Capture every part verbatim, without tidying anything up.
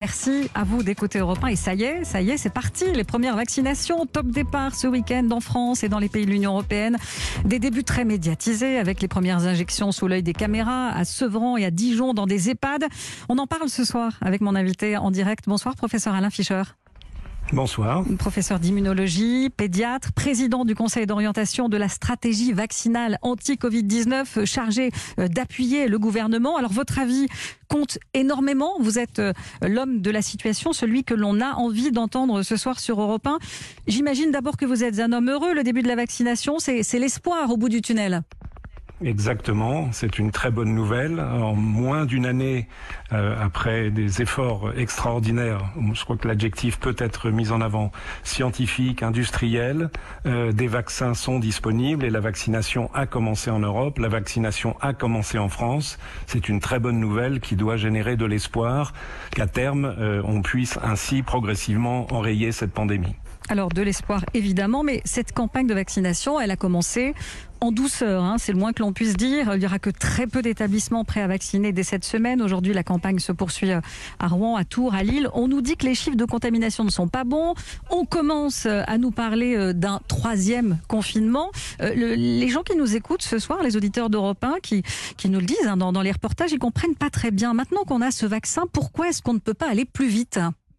Merci à vous d'écouter Europe un. Et ça y est, ça y est, c'est parti. Les premières vaccinations, top départ ce week-end en France et dans les pays de l'Union européenne. Des débuts très médiatisés avec les premières injections sous l'œil des caméras à Sevran et à Dijon dans des EHPAD. On en parle ce soir avec mon invité en direct. Bonsoir, professeur Alain Fischer. Bonsoir. Professeur d'immunologie, pédiatre, président du conseil d'orientation de la stratégie vaccinale anti-covid dix-neuf, chargé d'appuyer le gouvernement. Alors votre avis compte énormément. Vous êtes l'homme de la situation, celui que l'on a envie d'entendre ce soir sur Europe un. J'imagine d'abord que vous êtes un homme heureux. Le début de la vaccination, c'est, c'est l'espoir au bout du tunnel. Exactement, c'est une très bonne nouvelle. En moins d'une année, euh, après des efforts extraordinaires, je crois que l'adjectif peut être mis en avant, scientifique, industriel, euh, des vaccins sont disponibles et la vaccination a commencé en Europe, la vaccination a commencé en France. C'est une très bonne nouvelle qui doit générer de l'espoir qu'à terme, euh, on puisse ainsi progressivement enrayer cette pandémie. Alors de l'espoir évidemment, mais cette campagne de vaccination, elle a commencé en douceur, hein, c'est le moins que l'on puisse dire. Il n'y aura que très peu d'établissements prêts à vacciner dès cette semaine. Aujourd'hui, la campagne se poursuit à Rouen, à Tours, à Lille. On nous dit que les chiffres de contamination ne sont pas bons. On commence à nous parler d'un troisième confinement. Euh, le, les gens qui nous écoutent ce soir, les auditeurs d'Europe un, qui, qui nous le disent hein, dans, dans les reportages, ils comprennent pas très bien. Maintenant qu'on a ce vaccin, pourquoi est-ce qu'on ne peut pas aller plus vite ?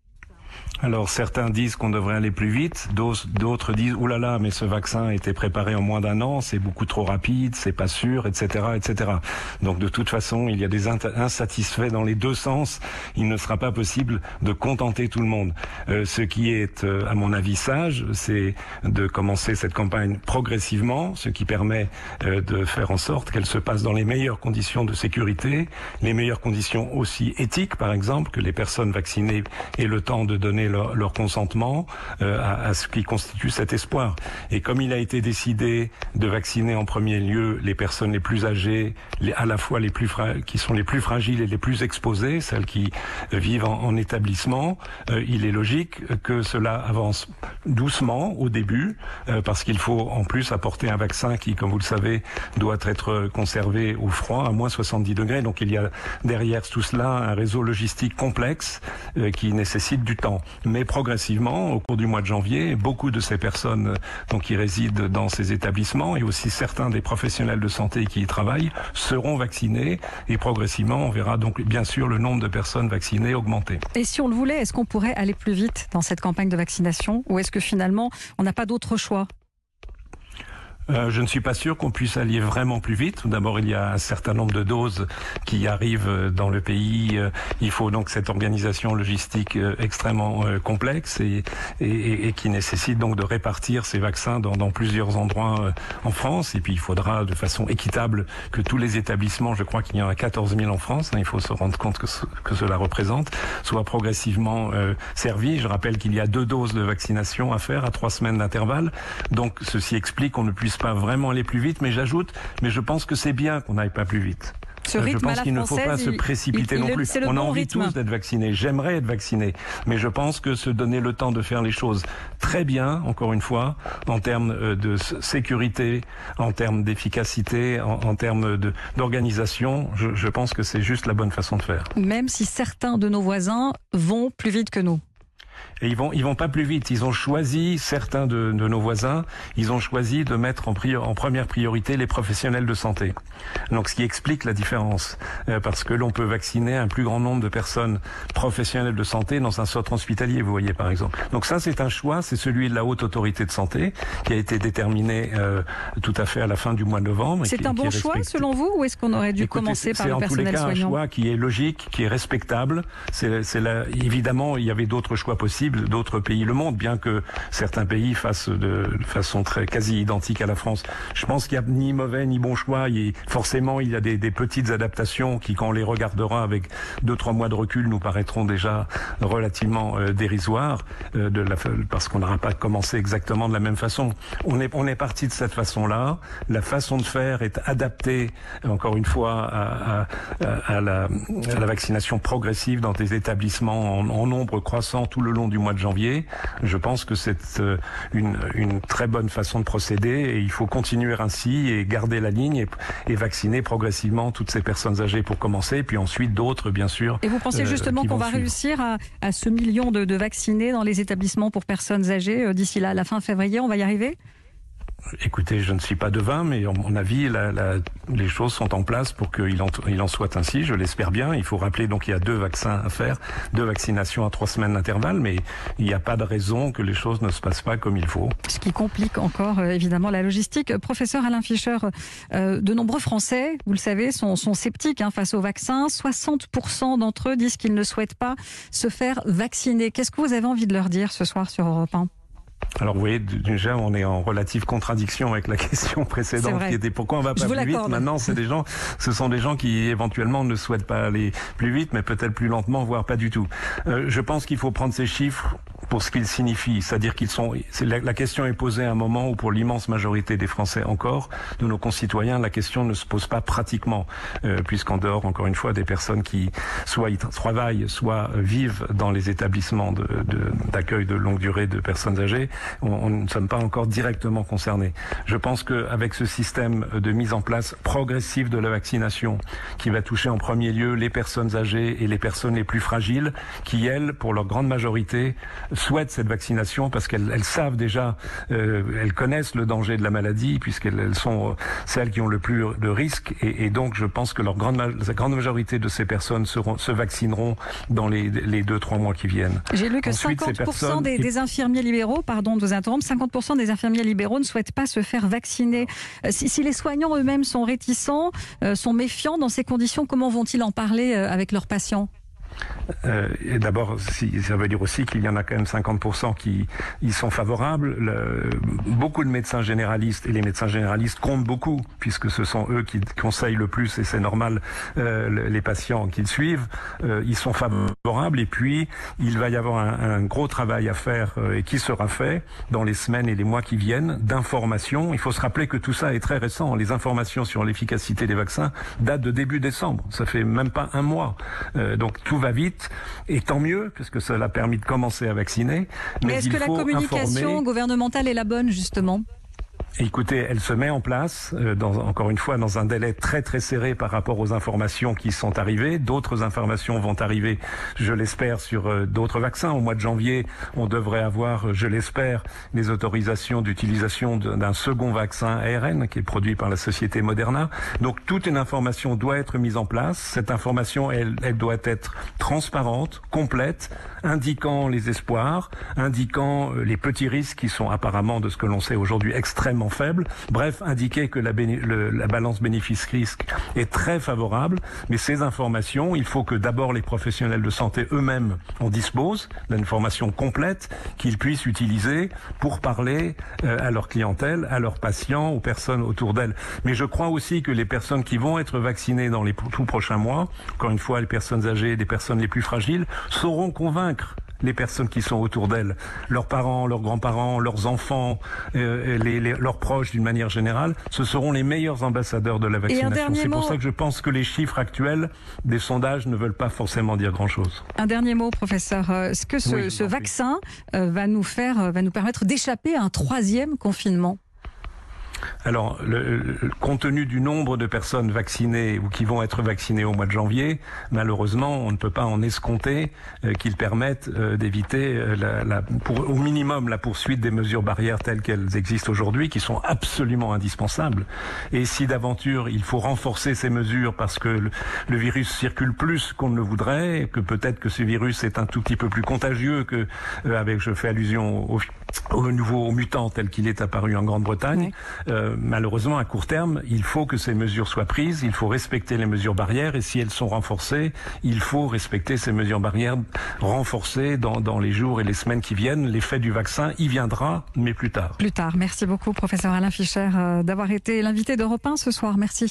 Alors certains disent qu'on devrait aller plus vite, d'autres disent oulala, mais ce vaccin a été préparé en moins d'un an, c'est beaucoup trop rapide, c'est pas sûr, et cetera, et cetera. Donc de toute façon, il y a des insatisfaits dans les deux sens. Il ne sera pas possible de contenter tout le monde. Euh, ce qui est, euh, à mon avis, sage, c'est de commencer cette campagne progressivement, ce qui permet euh, de faire en sorte qu'elle se passe dans les meilleures conditions de sécurité, les meilleures conditions aussi éthiques, par exemple, que les personnes vaccinées aient le temps de donner leur, leur consentement euh, à, à ce qui constitue cet espoir. Et comme il a été décidé de vacciner en premier lieu les personnes les plus âgées, les, à la fois les plus fra- qui sont les plus fragiles et les plus exposées, celles qui euh, vivent en, en établissement, euh, il est logique que cela avance doucement au début, euh, parce qu'il faut en plus apporter un vaccin qui, comme vous le savez, doit être conservé au froid à moins soixante-dix degrés. Donc il y a derrière tout cela un réseau logistique complexe euh, qui nécessite du temps. Mais progressivement, au cours du mois de janvier, beaucoup de ces personnes donc, qui résident dans ces établissements et aussi certains des professionnels de santé qui y travaillent seront vaccinés et progressivement, on verra donc bien sûr le nombre de personnes vaccinées augmenter. Et si on le voulait, est-ce qu'on pourrait aller plus vite dans cette campagne de vaccination ou est-ce que finalement, on n'a pas d'autre choix ? Euh, je ne suis pas sûr qu'on puisse aller vraiment plus vite. D'abord, il y a un certain nombre de doses qui arrivent dans le pays. Il faut donc cette organisation logistique extrêmement complexe et, et, et qui nécessite donc de répartir ces vaccins dans, dans plusieurs endroits en France. Et puis, il faudra de façon équitable que tous les établissements, je crois qu'il y en a quatorze mille en France, hein, il faut se rendre compte que, ce, que cela représente, soient progressivement euh, servis. Je rappelle qu'il y a deux doses de vaccination à faire à trois semaines d'intervalle. Donc, ceci explique qu'on ne puisse pas vraiment aller plus vite, mais j'ajoute, mais je pense que c'est bien qu'on n'aille pas plus vite. Ce rythme je pense qu'il ne faut pas il, se précipiter il, il, non plus. On a bon envie rythme. tous d'être vaccinés. J'aimerais être vacciné, mais je pense que se donner le temps de faire les choses très bien, encore une fois, en termes de sécurité, en termes d'efficacité, en, en termes de, d'organisation, je, je pense que c'est juste la bonne façon de faire. Même si certains de nos voisins vont plus vite que nous. Et ils vont, ils vont pas plus vite. Ils ont choisi, certains de, de nos voisins, ils ont choisi de mettre en, priori, en première priorité les professionnels de santé. Donc, ce qui explique la différence. Euh, parce que l'on peut vacciner un plus grand nombre de personnes professionnelles de santé dans un centre hospitalier, vous voyez, par exemple. Donc ça, c'est un choix, c'est celui de la Haute Autorité de Santé, qui a été déterminé euh, tout à fait à la fin du mois de novembre. C'est qui, un bon choix, selon vous, ou est-ce qu'on aurait dû Écoutez, commencer par le personnel soignant ? C'est en tous les cas soignant. un choix qui est logique, qui est respectable. C'est, c'est la, évidemment, il y avait d'autres choix possibles. D'autres pays le montrent, bien que certains pays fassent de façon très quasi identique à la France. Je pense qu'il n'y a ni mauvais ni bon choix. Il, forcément, il y a des, des petites adaptations qui, quand on les regardera avec deux, trois mois de recul, nous paraîtront déjà relativement euh, dérisoires, euh, de la, parce qu'on n'aura pas commencé exactement de la même façon. On est, on est parti de cette façon-là. La façon de faire est adaptée, encore une fois, à, à, à, la, à la vaccination progressive dans des établissements en, en nombre croissant tout le long du mois de janvier. Je pense que c'est euh, une, une très bonne façon de procéder et il faut continuer ainsi et garder la ligne et, et vacciner progressivement toutes ces personnes âgées pour commencer, puis ensuite d'autres, bien sûr. Et vous pensez justement euh, qu'on va suivre. réussir à, à ce million de, de vaccinés dans les établissements pour personnes âgées euh, d'ici là, la fin février, on va y arriver ? Écoutez, je ne suis pas devin, mais à mon avis, la, la, les choses sont en place pour qu'il en, il en soit ainsi. Je l'espère bien. Il faut rappeler donc qu'il y a deux vaccins à faire, deux vaccinations à trois semaines d'intervalle, mais il n'y a pas de raison que les choses ne se passent pas comme il faut. Ce qui complique encore euh, évidemment la logistique. Professeur Alain Fischer, euh, de nombreux Français, vous le savez, sont, sont sceptiques hein, face au vaccin. soixante pour cent d'entre eux disent qu'ils ne souhaitent pas se faire vacciner. Qu'est-ce que vous avez envie de leur dire ce soir sur Europe un ? Alors vous voyez, déjà on est en relative contradiction avec la question précédente qui était pourquoi on va pas plus vite. Maintenant, c'est des gens, ce sont des gens qui éventuellement ne souhaitent pas aller plus vite, mais peut-être plus lentement, voire pas du tout. Euh, je pense qu'il faut prendre ces chiffres pour ce qu'ils signifient, c'est-à-dire qu'ils sont. C'est la, la question est posée à un moment où, pour l'immense majorité des Français encore, de nos concitoyens, la question ne se pose pas pratiquement, euh, puisqu'en dehors, encore une fois, des personnes qui soit y travaillent, soit vivent dans les établissements de, de, d'accueil de longue durée de personnes âgées, on, on ne sommes pas encore directement concernés. Je pense qu'avec ce système de mise en place progressive de la vaccination, qui va toucher en premier lieu les personnes âgées et les personnes les plus fragiles, qui elles, pour leur grande majorité, souhaitent cette vaccination parce qu'elles elles savent déjà, euh, elles connaissent le danger de la maladie puisqu'elles elles sont euh, celles qui ont le plus de risques et, et donc je pense que leur grande, la grande majorité de ces personnes seront, se vaccineront dans les, les deux, trois mois qui viennent. J'ai lu que Ensuite, cinquante pour cent des, des infirmiers libéraux, pardon de vous interrompre, cinquante pour cent des infirmiers libéraux ne souhaitent pas se faire vacciner. Si, si les soignants eux-mêmes sont réticents, euh, sont méfiants dans ces conditions, comment vont-ils en parler euh, avec leurs patients ? Euh, et d'abord, si, ça veut dire aussi qu'il y en a quand même cinquante pour cent qui y sont favorables. Le, beaucoup de médecins généralistes, et les médecins généralistes comptent beaucoup, puisque ce sont eux qui conseillent le plus, et c'est normal, euh, les patients qu'ils suivent, euh, ils sont favorables. Et puis, il va y avoir un, un gros travail à faire, euh, et qui sera fait dans les semaines et les mois qui viennent, d'information. Il faut se rappeler que tout ça est très récent. Les informations sur l'efficacité des vaccins datent de début décembre. Ça fait même pas un mois. Euh, donc, tout va vite, et tant mieux, parce que cela a permis de commencer à vacciner. Mais, mais est-ce que la communication informer... gouvernementale est la bonne, justement ? Écoutez, elle se met en place, euh, dans, encore une fois, dans un délai très très serré par rapport aux informations qui sont arrivées. D'autres informations vont arriver, je l'espère, sur euh, d'autres vaccins. Au mois de janvier, on devrait avoir, je l'espère, les autorisations d'utilisation d'un second vaccin A R N qui est produit par la société Moderna. Donc toute une information doit être mise en place. Cette information, elle, elle doit être transparente, complète, indiquant les espoirs, indiquant euh, les petits risques qui sont apparemment, de ce que l'on sait aujourd'hui, extrêmement faible. Bref, indiquer que la, béné le, la balance bénéfice-risque est très favorable. Mais ces informations, il faut que d'abord les professionnels de santé eux-mêmes en disposent d'informations complètes qu'ils puissent utiliser pour parler euh, à leur clientèle, à leurs patients, aux personnes autour d'elles. Mais je crois aussi que les personnes qui vont être vaccinées dans les tout prochains mois, encore une fois, les personnes âgées, les personnes les plus fragiles, sauront convaincre les personnes qui sont autour d'elles, leurs parents, leurs grands-parents, leurs enfants, euh, les, les, leurs proches d'une manière générale, ce seront les meilleurs ambassadeurs de la vaccination. C'est pour ça que je pense que les chiffres actuels des sondages ne veulent pas forcément dire grand-chose. Un dernier mot, professeur. Est-ce que ce, oui, ce vaccin euh, va nous faire, va nous permettre d'échapper à un troisième confinement ? Alors, le, le, compte tenu du nombre de personnes vaccinées ou qui vont être vaccinées au mois de janvier, malheureusement, on ne peut pas en escompter euh, qu'ils permettent euh, d'éviter euh, la, la, pour, au minimum la poursuite des mesures barrières telles qu'elles existent aujourd'hui, qui sont absolument indispensables. Et si d'aventure il faut renforcer ces mesures parce que le, le virus circule plus qu'on ne le voudrait, que peut-être que ce virus est un tout petit peu plus contagieux que, euh, avec, je fais allusion au, au nouveau mutant tel qu'il est apparu en Grande-Bretagne. Oui. Euh, malheureusement, à court terme, il faut que ces mesures soient prises, il faut respecter les mesures barrières, et si elles sont renforcées, il faut respecter ces mesures barrières renforcées dans, dans les jours et les semaines qui viennent. L'effet du vaccin y viendra, mais plus tard. Plus tard. Merci beaucoup, professeur Alain Fischer, euh, d'avoir été l'invité d'Europe un ce soir. Merci.